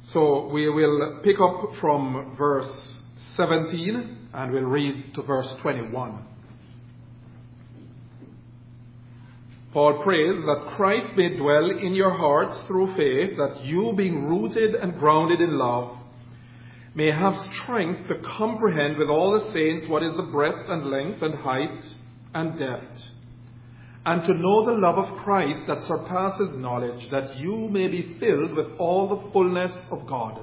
So we will pick up from verse 17 and we'll read to verse 21. Paul prays that Christ may dwell in your hearts through faith, that you, being rooted and grounded in love, may have strength to comprehend with all the saints what is the breadth and length and height and depth, and to know the love of Christ that surpasses knowledge, that you may be filled with all the fullness of God.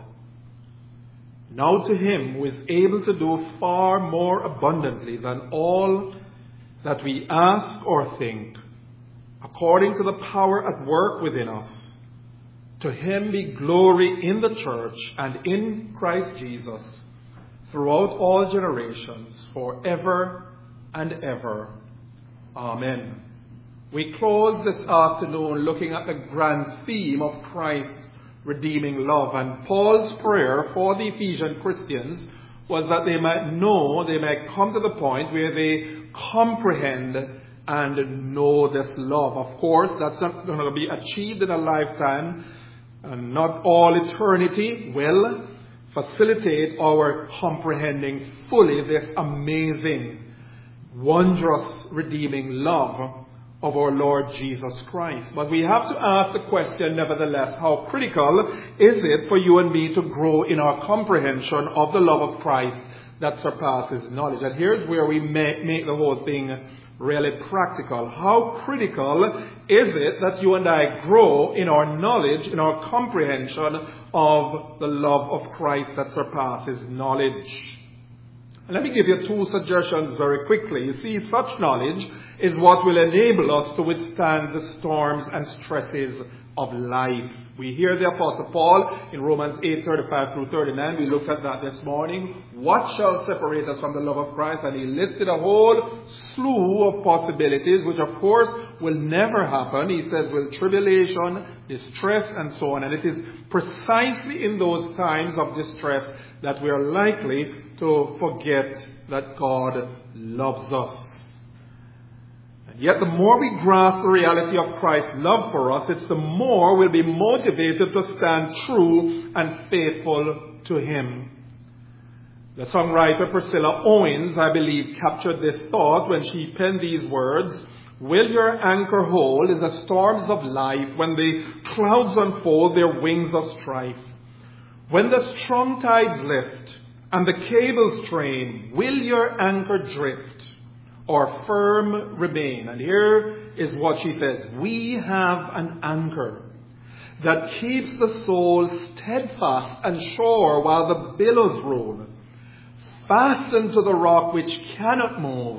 Now to him who is able to do far more abundantly than all that we ask or think, according to the power at work within us, to him be glory in the church and in Christ Jesus throughout all generations, forever and ever. Amen. We close this afternoon looking at the grand theme of Christ's redeeming love. And Paul's prayer for the Ephesian Christians was that they might know, they might come to the point where they comprehend and know this love. Of course, that's not going to be achieved in a lifetime, and not all eternity will facilitate our comprehending fully this amazing, wondrous, redeeming love of our Lord Jesus Christ. But we have to ask the question, nevertheless, how critical is it for you and me to grow in our comprehension of the love of Christ that surpasses knowledge? And here's where we make the whole thing really practical. How critical is it that you and I grow in our knowledge, in our comprehension of the love of Christ that surpasses knowledge? And let me give you two suggestions very quickly. You see, such knowledge is what will enable us to withstand the storms and stresses of life. We hear the Apostle Paul in Romans 8:35 through 39. We looked at that this morning. What shall separate us from the love of Christ? And he listed a whole slew of possibilities, which of course will never happen. He says, will tribulation, distress, and so on. And it is precisely in those times of distress that we are likely to forget that God loves us. Yet the more we grasp the reality of Christ's love for us, it's the more we'll be motivated to stand true and faithful to him. The songwriter Priscilla Owens, I believe, captured this thought when she penned these words: will your anchor hold in the storms of life, when the clouds unfold their wings of strife? When the strong tides lift and the cables strain, will your anchor drift or firm remain? And here is what she says: we have an anchor that keeps the soul steadfast and sure while the billows roll, fastened to the rock which cannot move,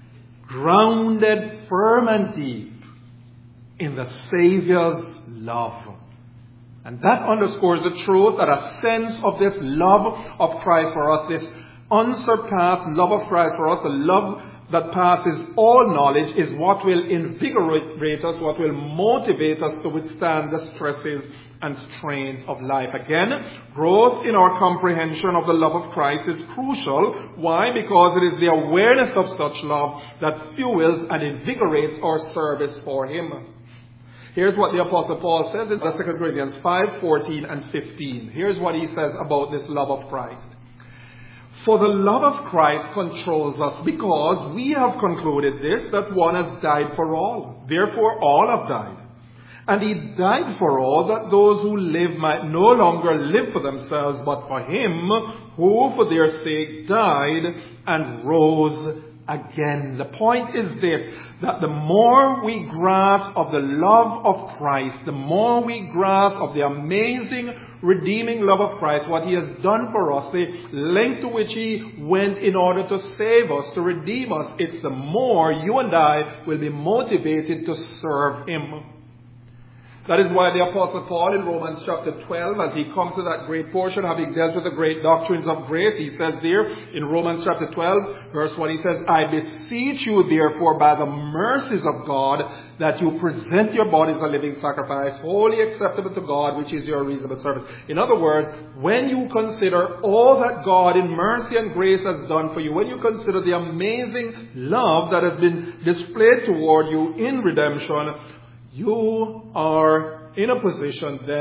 grounded firm and deep in the Savior's love. And that underscores the truth that a sense of this love of Christ for us, this unsurpassed love of Christ for us, the love that passes all knowledge, is what will invigorate us, what will motivate us to withstand the stresses and strains of life. Again, growth in our comprehension of the love of Christ is crucial. Why? Because it is the awareness of such love that fuels and invigorates our service for him. Here's what the Apostle Paul says in 2 Corinthians 5:14 and 15. Here's what he says about this love of Christ. For the love of Christ controls us, because we have concluded this, that one has died for all. Therefore all have died. And he died for all, that those who live might no longer live for themselves, but for him who for their sake died and rose again. The point is this, that the more we grasp of the love of Christ, the more we grasp of the amazing redeeming love of Christ, what he has done for us, the length to which he went in order to save us, to redeem us, it's the more you and I will be motivated to serve him. That is why the Apostle Paul in Romans chapter 12, as he comes to that great portion, having dealt with the great doctrines of grace, he says there in Romans chapter 12, verse 1, he says, I beseech you therefore by the mercies of God that you present your bodies a living sacrifice, wholly acceptable to God, which is your reasonable service. In other words, when you consider all that God in mercy and grace has done for you, when you consider the amazing love that has been displayed toward you in redemption, you are in a position then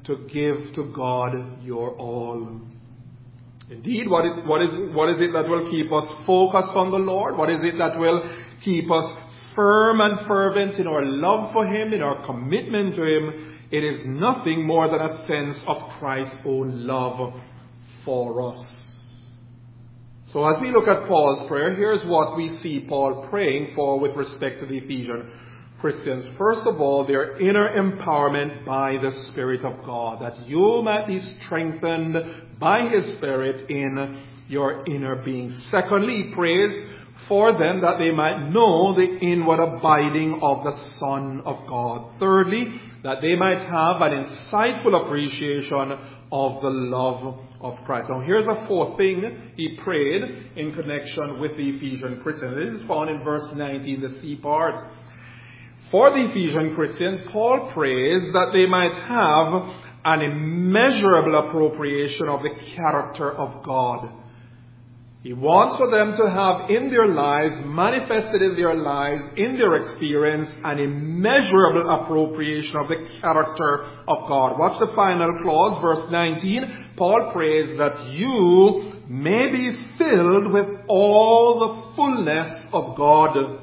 to give to God your all. Indeed, what is it that will keep us focused on the Lord? What is it that will keep us firm and fervent in our love for Him, in our commitment to Him? It is nothing more than a sense of Christ's own love for us. So as we look at Paul's prayer, here's what we see Paul praying for with respect to the Ephesian Christians. First of all, their inner empowerment by the Spirit of God, that you might be strengthened by His Spirit in your inner being. Secondly, he prays for them that they might know the inward abiding of the Son of God. Thirdly, that they might have an insightful appreciation of the love of Christ. Now here's a fourth thing he prayed in connection with the Ephesian Christians. This is found in verse 19, the C part. For the Ephesian Christians, Paul prays that they might have an immeasurable appropriation of the character of God. He wants for them to have in their lives, manifested in their lives, in their experience, an immeasurable appropriation of the character of God. Watch the final clause, verse 19. Paul prays that you may be filled with all the fullness of God.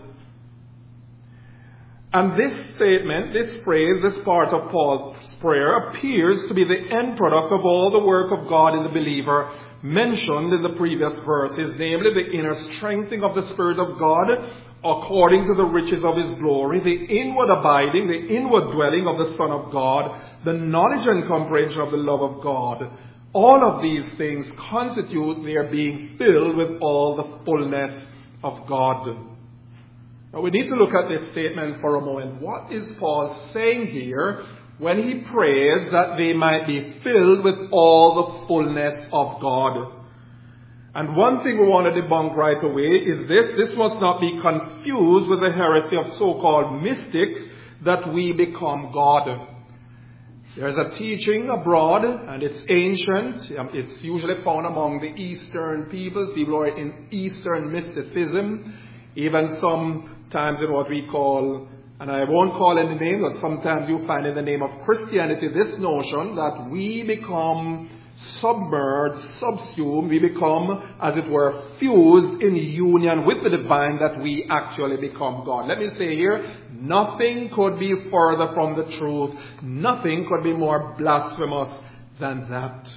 And this statement, this phrase, this part of Paul's prayer appears to be the end product of all the work of God in the believer mentioned in the previous verses, namely the inner strengthening of the Spirit of God according to the riches of His glory, the inward abiding, the inward dwelling of the Son of God, the knowledge and comprehension of the love of God. All of these things constitute their being filled with all the fullness of God. Now we need to look at this statement for a moment. What is Paul saying here when he prays that they might be filled with all the fullness of God? And one thing we want to debunk right away is this. This must not be confused with the heresy of so-called mystics that we become God. There's a teaching abroad, and it's ancient. It's usually found among the Eastern peoples, people who are in Eastern mysticism, even sometimes in what we call, and I won't call any names, but sometimes you find in the name of Christianity this notion that we become submerged, subsumed, we become, as it were, fused in union with the divine, that we actually become God. Let me say here, nothing could be further from the truth. Nothing could be more blasphemous than that.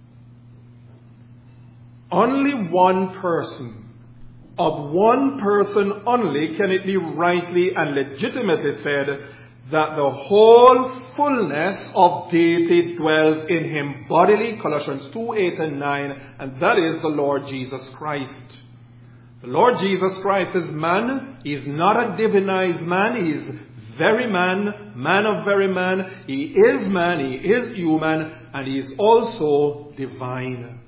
Only one person, of one person only, can it be rightly and legitimately said that the whole fullness of deity dwells in Him bodily, Colossians 2, 8 and 9, and that is the Lord Jesus Christ. The Lord Jesus Christ is man. He is not a divinized man. He is very man, man of very man. He is man, He is human, and He is also divine.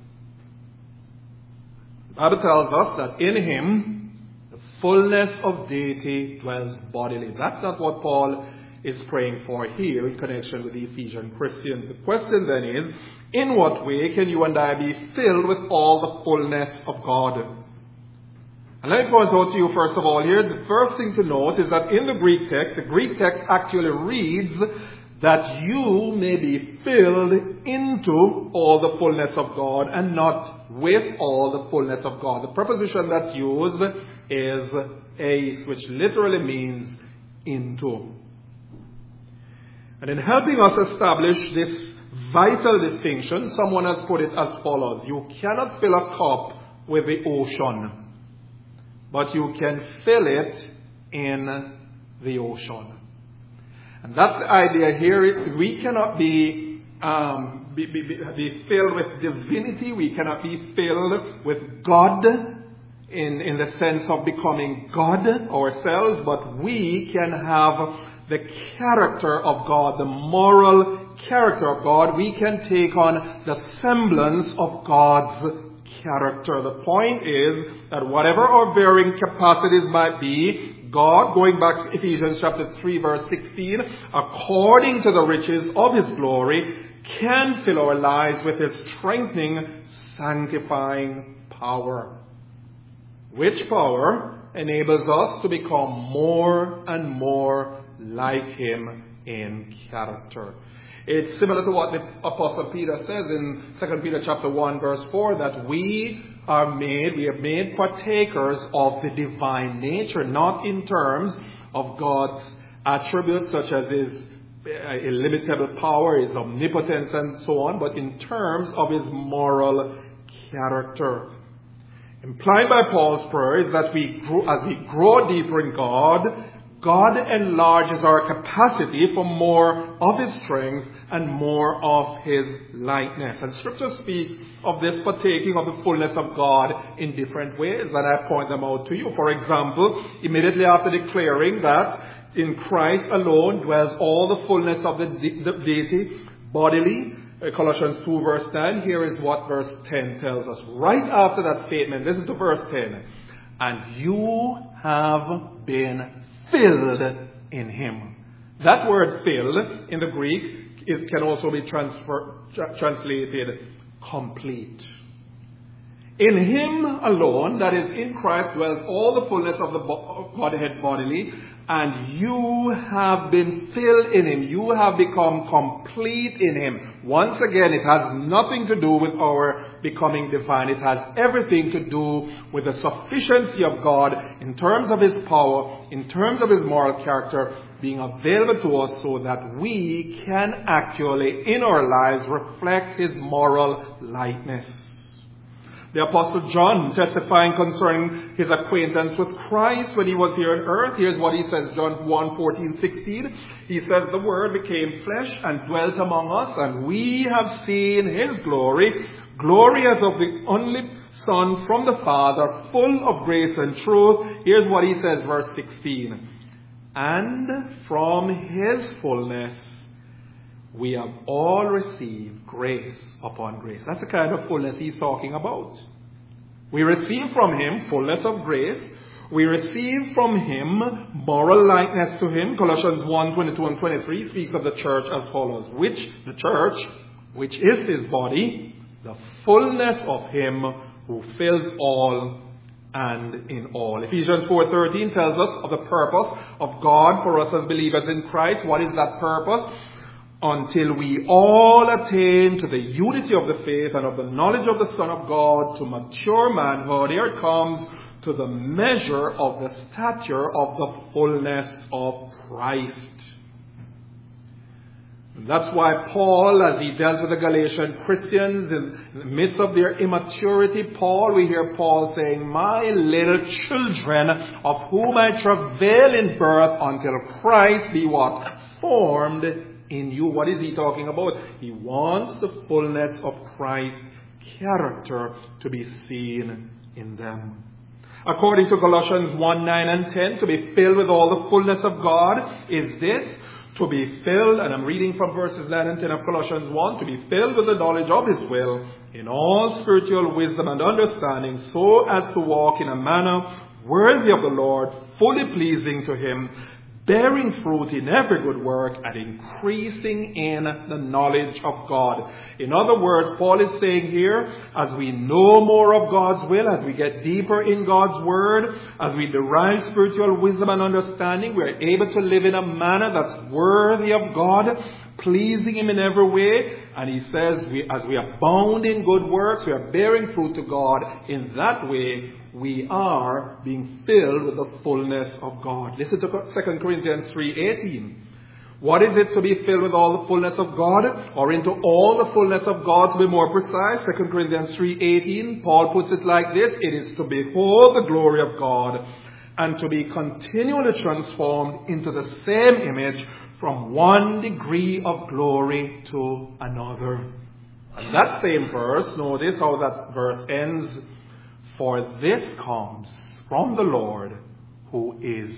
The Bible tells us that in Him, the fullness of deity dwells bodily. That's not what Paul is praying for here in connection with the Ephesian Christians. The question then is, in what way can you and I be filled with all the fullness of God? And let me point out to you first of all here, the first thing to note is that in the Greek text actually reads that you may be filled into all the fullness of God and not with all the fullness of God. The preposition that's used is eis, which literally means into. And in helping us establish this vital distinction, someone has put it as follows. You cannot fill a cup with the ocean, but you can fill it in the ocean. And that's the idea here. We cannot be filled with divinity. We cannot be filled with God in the sense of becoming God ourselves, but we can have the character of God, the moral character of God. We can take on the semblance of God's character. The point is that whatever our varying capacities might be, God, going back to Ephesians chapter 3 verse 16, according to the riches of His glory, can fill our lives with His strengthening, sanctifying power. Which power enables us to become more and more like Him in character. It's similar to what the Apostle Peter says in 2 Peter chapter 1 verse 4, that we are made partakers of the divine nature, not in terms of God's attributes such as his illimitable power, his omnipotence and so on, but in terms of his moral character. Implied by Paul's prayer is that as we grow deeper in God, God enlarges our capacity for more of his strength and more of his likeness. And Scripture speaks of this partaking of the fullness of God in different ways, and I point them out to you. For example, immediately after declaring that in Christ alone dwells all the fullness of the deity bodily, Colossians 2 verse 10, here is what verse 10 tells us. Right after that statement, listen to verse 10. And you have been filled in him. That word filled in the Greek, it can also be translated complete. In him alone, that is in Christ, dwells all the fullness of the Godhead bodily, and you have been filled in him. You have become complete in him. Once again, it has nothing to do with our becoming divine. It has everything to do with the sufficiency of God in terms of his power, in terms of his moral character, being available to us so that we can actually, in our lives, reflect his moral likeness. The Apostle John, testifying concerning his acquaintance with Christ when he was here on earth, here's what he says, John 1:14-16. He says, the Word became flesh and dwelt among us, and we have seen his glory, glory as of the only Son from the Father, full of grace and truth. Here's what he says, verse 16. And from his fullness we have all received grace upon grace. That's the kind of fullness he's talking about. We receive from him fullness of grace. We receive from him moral likeness to him. Colossians 1:22 and 23 speaks of the church as follows. Which the church, which is his body, the fullness of him who fills all and in all. Ephesians 4:13 tells us of the purpose of God for us as believers in Christ. What is that purpose? Until we all attain to the unity of the faith and of the knowledge of the Son of God, to mature manhood, here it comes, to the measure of the stature of the fullness of Christ. And that's why Paul, as he dealt with the Galatian Christians in the midst of their immaturity, we hear Paul saying, my little children, of whom I travail in birth until Christ be what? Formed in you. What is he talking about? He wants the fullness of Christ's character to be seen in them. According to Colossians 1:9 and 10, to be filled with all the fullness of God is this, to be filled, and I'm reading from verses 9 and 10 of Colossians 1, to be filled with the knowledge of his will, in all spiritual wisdom and understanding, so as to walk in a manner worthy of the Lord, fully pleasing to him, bearing fruit in every good work and increasing in the knowledge of God. In other words, Paul is saying here, as we know more of God's will, as we get deeper in God's word, as we derive spiritual wisdom and understanding, we are able to live in a manner that's worthy of God, pleasing him in every way. And he says, as we abound in good works, we are bearing fruit to God. In that way, we are being filled with the fullness of God. Listen to 2 Corinthians 3:18. What is it to be filled with all the fullness of God? Or into all the fullness of God, to be more precise. 2 Corinthians 3:18, Paul puts it like this. It is to behold the glory of God and to be continually transformed into the same image from one degree of glory to another. And that same verse, notice how that verse ends. For this comes from the Lord, who is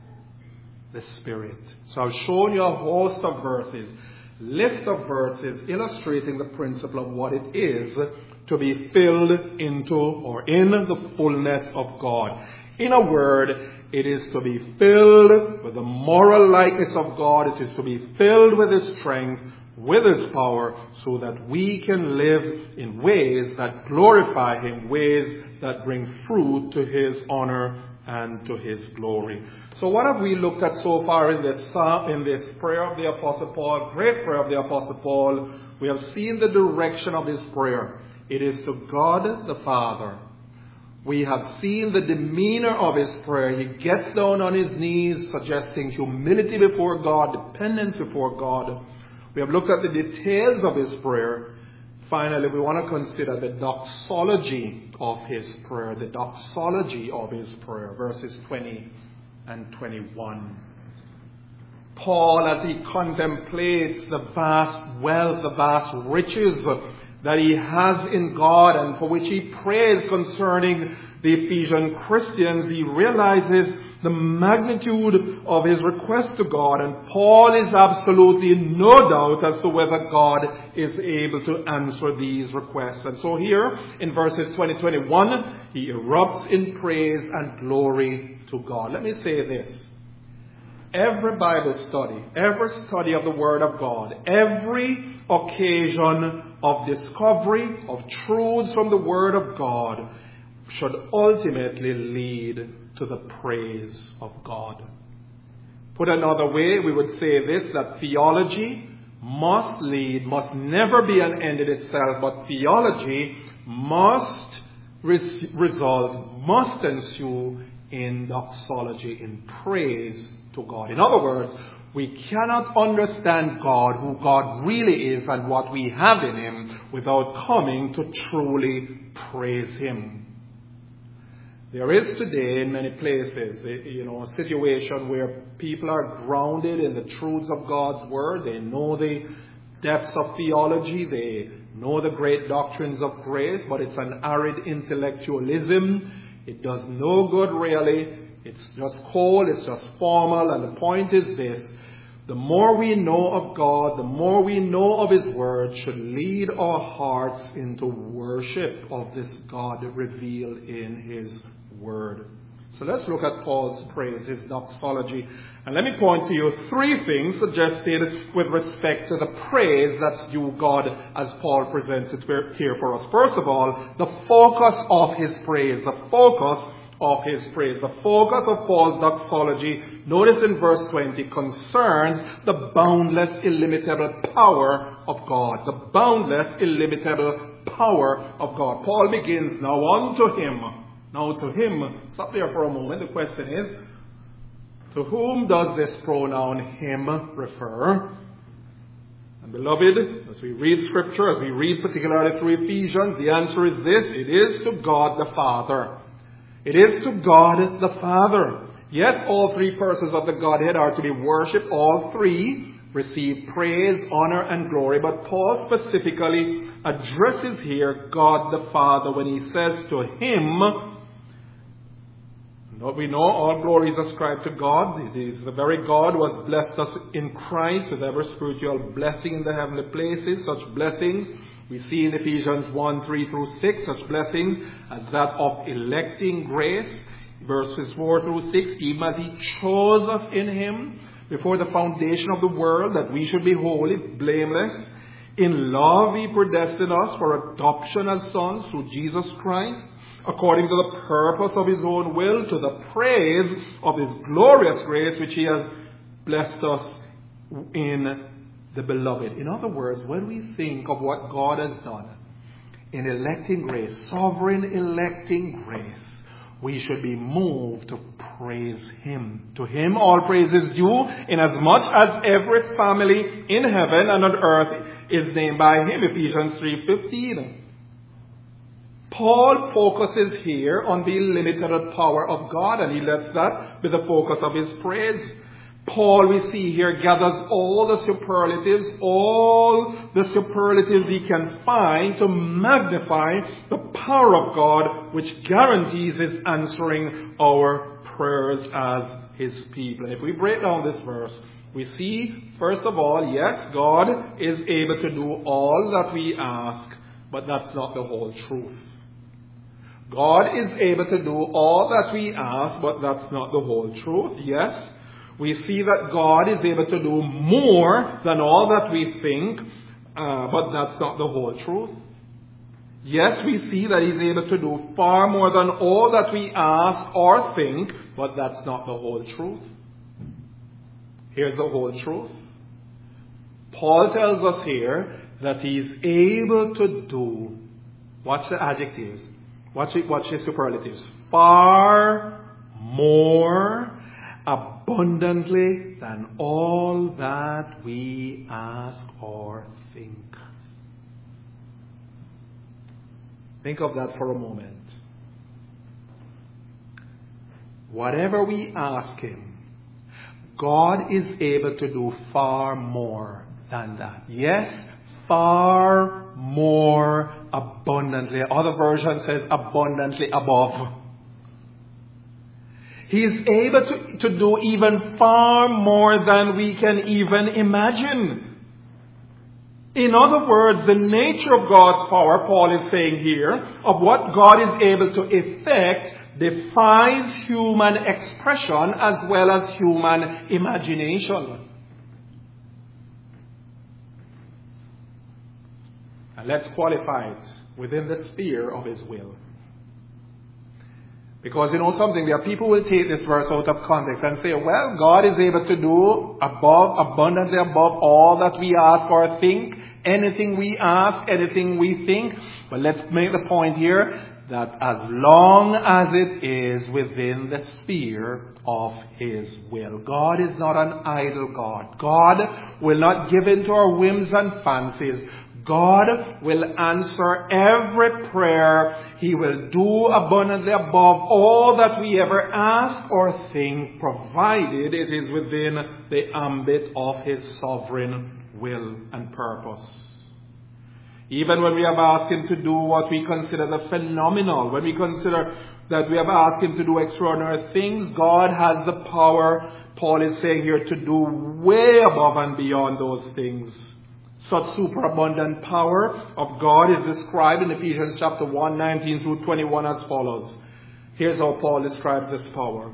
the Spirit. So I've shown you a host of verses, list of verses illustrating the principle of what it is to be filled into or in the fullness of God. In a word, it is to be filled with the moral likeness of God. It is to be filled with his strength, with his power, so that we can live in ways that glorify him, ways that bring fruit to his honor and to his glory. So what have we looked at so far in this prayer of the Apostle Paul, great prayer of the Apostle Paul? We have seen the direction of his prayer. It is to God the Father. We have seen the demeanor of his prayer. He gets down on his knees, suggesting humility before God, dependence before God. We have looked at the details of his prayer. Finally, we want to consider the doxology of his prayer. The doxology of his prayer, verses 20 and 21. Paul, as he contemplates the vast wealth, the vast riches that he has in God and for which he prays concerning the Ephesian Christians, he realizes the magnitude of his request to God. And Paul is absolutely no doubt as to whether God is able to answer these requests. And so here in verses 20-21, he erupts in praise and glory to God. Let me say this. Every Bible study, every study of the Word of God, every occasion of discovery of truths from the Word of God should ultimately lead to the praise of God. Put another way, we would say this, that theology must never be an end in itself, but theology must ensue in doxology, in praise to God. In other words, we cannot understand God, who God really is and what we have in him, without coming to truly praise him. There is today in many places, a situation where people are grounded in the truths of God's Word. They know the depths of theology. They know the great doctrines of grace, but it's an arid intellectualism. It does no good really. It's just cold, it's just formal, and the point is this. The more we know of God, the more we know of his Word should lead our hearts into worship of this God revealed in his Word. So let's look at Paul's praise, his doxology. And let me point to you three things suggested with respect to the praise that's due God as Paul presents it here for us. First of all, the focus of his praise. The focus of his praise. The focus of Paul's doxology, notice in verse 20, concerns the boundless, illimitable power of God. The boundless, illimitable power of God. Paul begins, now unto him. Now to him. Stop there for a moment. The question is, to whom does this pronoun him refer? And beloved, as we read Scripture, as we read particularly through Ephesians, the answer is this. It is to God the Father. It is to God the Father. Yes, all three persons of the Godhead are to be worshipped. All three receive praise, honor, and glory. But Paul specifically addresses here God the Father when he says to him, we know all glory is ascribed to God. It is the very God who has blessed us in Christ with every spiritual blessing in the heavenly places. Such blessings we see in Ephesians 1:3-6, such blessings as that of electing grace, verses 4-6, even as he chose us in him before the foundation of the world, that we should be holy, blameless. In love he predestined us for adoption as sons through Jesus Christ, according to the purpose of his own will, to the praise of his glorious grace, which he has blessed us in the beloved. In other words, when we think of what God has done in electing grace, sovereign electing grace, we should be moved to praise him. To him all praise is due, inasmuch as every family in heaven and on earth is named by him. Ephesians 3:15. Paul focuses here on the illimitable power of God, and he lets that be the focus of his praise. Paul, we see here, gathers all the superlatives he can find to magnify the power of God, which guarantees his answering our prayers as his people. And if we break down this verse, we see, first of all, yes, God is able to do all that we ask, but that's not the whole truth. God is able to do all that we ask, but that's not the whole truth. Yes, we see that God is able to do more than all that we think, but that's not the whole truth. Yes, we see that He's able to do far more than all that we ask or think, but that's not the whole truth. Here's the whole truth. Paul tells us here that He's able to do, watch the adjectives, watch the superlatives, far more abundantly than all that we ask or think. Think of that for a moment. Whatever we ask Him, God is able to do far more than that. Yes, far more abundantly. Other version says abundantly above. He is able to do even far more than we can even imagine. In other words, the nature of God's power, Paul is saying here, of what God is able to effect, defies human expression as well as human imagination. And let's qualify it within the sphere of His will. Because you know something, there are people who will take this verse out of context and say, well, God is able to do abundantly above all that we ask or think. Anything we ask, anything we think. But let's make the point here that as long as it is within the sphere of His will. God is not an idle God. God will not give in to our whims and fancies. God will answer every prayer. He will do abundantly above all that we ever ask or think, provided it is within the ambit of His sovereign will and purpose. Even when we have asked Him to do what we consider the phenomenal, when we consider that we have asked Him to do extraordinary things, God has the power, Paul is saying here, to do way above and beyond those things. Such superabundant power of God is described in Ephesians chapter 1, 19 through 21 as follows. Here's how Paul describes this power.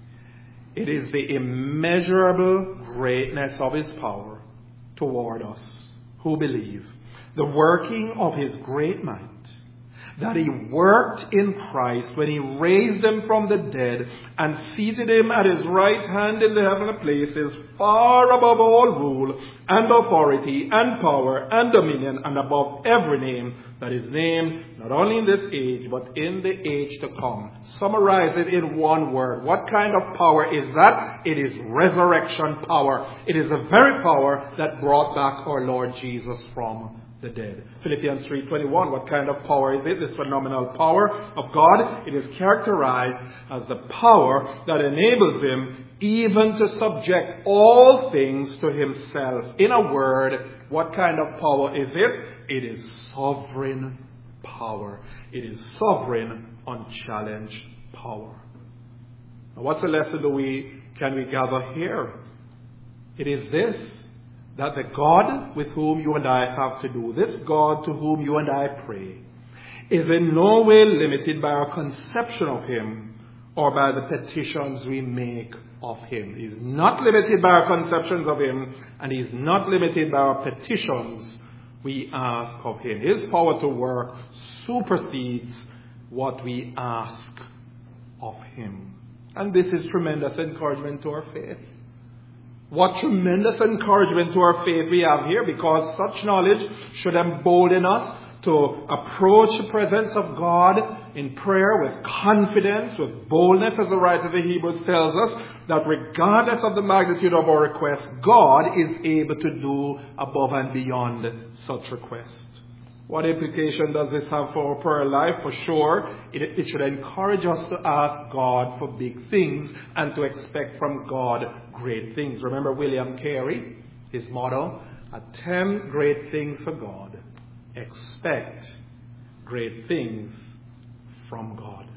It is the immeasurable greatness of His power toward us who believe, the working of His great might, that He worked in Christ when He raised Him from the dead and seated Him at His right hand in the heavenly places, far above all rule and authority and power and dominion, and above every name that is named, not only in this age, but in the age to come. Summarize it in one word. What kind of power is that? It is resurrection power. It is the very power that brought back our Lord Jesus from the dead. Philippians 3:21, what kind of power is it? This phenomenal power of God. It is characterized as the power that enables Him even to subject all things to Himself. In a word, what kind of power is it? It is sovereign power. It is sovereign, unchallenged power. Now, what's the lesson can we gather here? It is this, that the God with whom you and I have to do, this God to whom you and I pray, is in no way limited by our conception of Him or by the petitions we make of Him. He's not limited by our conceptions of Him, and He's not limited by our petitions we ask of Him. His power to work supersedes what we ask of Him. And this is tremendous encouragement to our faith. What tremendous encouragement to our faith we have here, because such knowledge should embolden us to approach the presence of God in prayer with confidence, with boldness, as the writer of the Hebrews tells us, that regardless of the magnitude of our request, God is able to do above and beyond such request. What implication does this have for our prayer life? For sure, it should encourage us to ask God for big things and to expect from God great things. Remember William Carey, his motto, attempt great things for God, expect great things from God.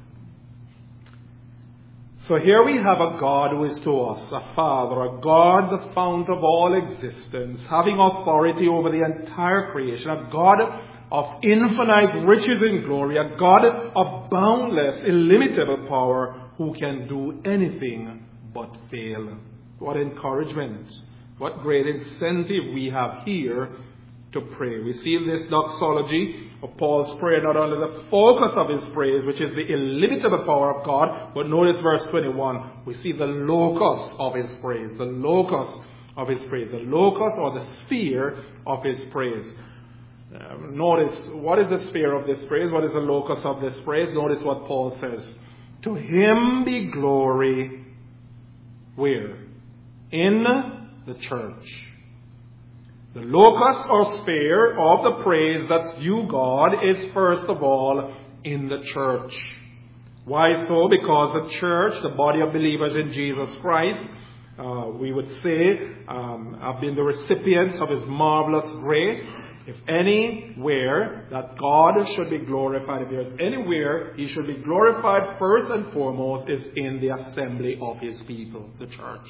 So here we have a God who is to us, a Father, a God, the fount of all existence, having authority over the entire creation, a God of infinite riches and glory, a God of boundless, illimitable power, who can do anything but fail. What encouragement, what great incentive we have here to pray. We see in this doxology of Paul's prayer not only the focus of his praise, which is the illimitable power of God, but notice verse 21. We see the locus of his praise. The locus of his praise. The locus or the sphere of his praise. Notice, what is the sphere of this praise? What is the locus of this praise? Notice what Paul says. To him be glory. Where? In the church. The locus or sphere of the praise that's due God is first of all in the church. Why so? Because the church, the body of believers in Jesus Christ, we would say, have been the recipients of his marvelous grace. If anywhere that God should be glorified, if there's anywhere he should be glorified first and foremost, is in the assembly of his people, the church.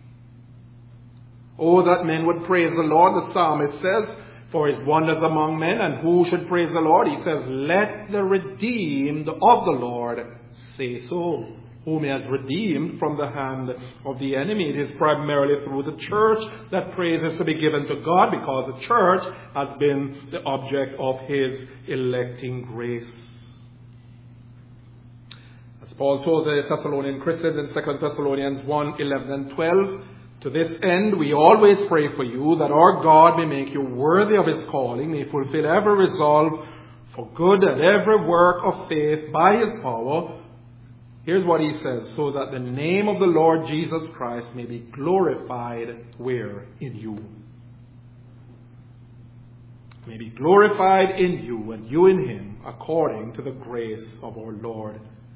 Oh, that men would praise the Lord. The psalmist says, for his wonders among men. And who should praise the Lord? He says, let the redeemed of the Lord say so. Whom he has redeemed from the hand of the enemy. It is primarily through the church that praise is to be given to God, because the church has been the object of his electing grace. As Paul told the Thessalonian Christians in 2 Thessalonians 1, 11 and 12, to this end, we always pray for you, that our God may make you worthy of his calling, may fulfill every resolve for good and every work of faith by his power. Here's what he says, so that the name of the Lord Jesus Christ may be glorified where? In you. May be glorified in you and you in him, according to the grace of our Lord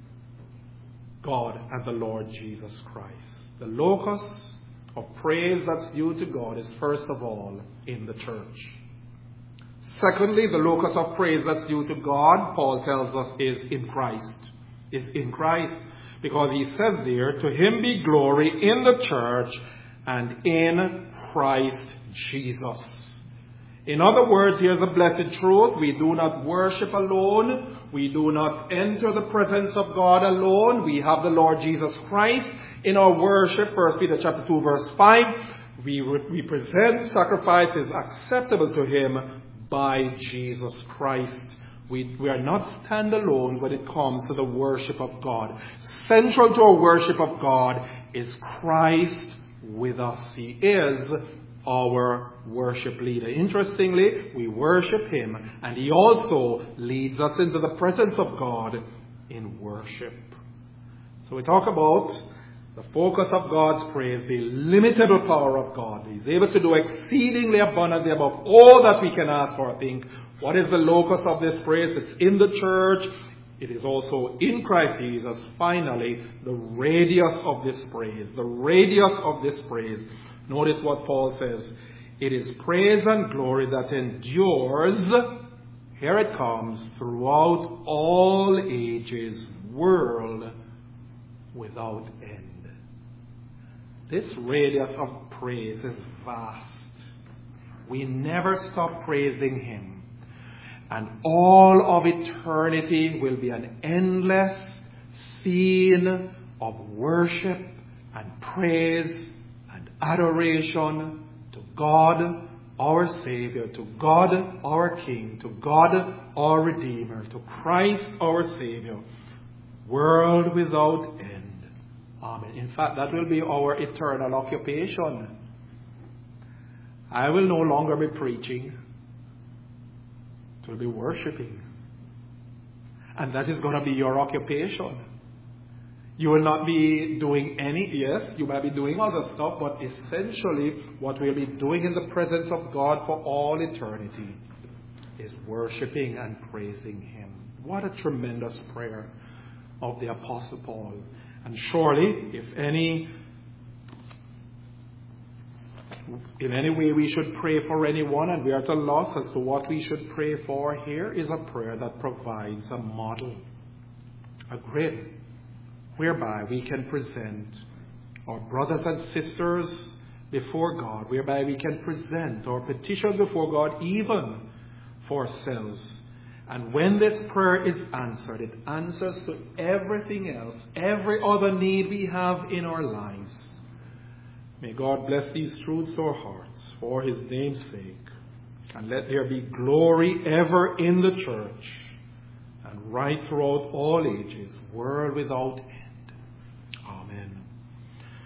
God and the Lord Jesus Christ. The locus of praise that's due to God is first of all in the church. Secondly, the locus of praise that's due to God, Paul tells us, is in Christ. Is in Christ. Because he says there, to him be glory in the church and in Christ Jesus. In other words, here's a blessed truth. We do not worship alone. We do not enter the presence of God alone. We have the Lord Jesus Christ in our worship. 1 Peter chapter 2 verse 5. We present sacrifices acceptable to him by Jesus Christ. We are not standalone when it comes to the worship of God. Central to our worship of God is Christ with us. He is our worship leader. Interestingly, we worship him, and he also leads us into the presence of God in worship. So we talk about the focus of God's praise, the illimitable power of God. He's able to do exceedingly abundantly above all that we can ask or think. What is the locus of this praise? It's in the church. It is also in Christ Jesus. Finally, the radius of this praise. The radius of this praise. Notice what Paul says. It is praise and glory that endures, here it comes, throughout all ages, world without end. This radius of praise is vast. We never stop praising him. And all of eternity will be an endless scene of worship and praise and adoration to God, our Savior, to God, our King, to God, our Redeemer, to Christ, our Savior, world without end. Amen. In fact, that will be our eternal occupation. I will no longer be preaching. It will be worshiping. And that is going to be your occupation. You will not be doing yes, you might be doing other stuff, but essentially what we'll be doing in the presence of God for all eternity is worshiping and praising him. What a tremendous prayer of the Apostle Paul. And surely, if in any way we should pray for anyone and we are at a loss as to what we should pray for, here is a prayer that provides a model, a grid, whereby we can present our brothers and sisters before God, whereby we can present our petition before God even for ourselves. And when this prayer is answered, it answers to everything else, every other need we have in our lives. May God bless these truths to our hearts for his name's sake. And let there be glory ever in the church, and right throughout all ages, world without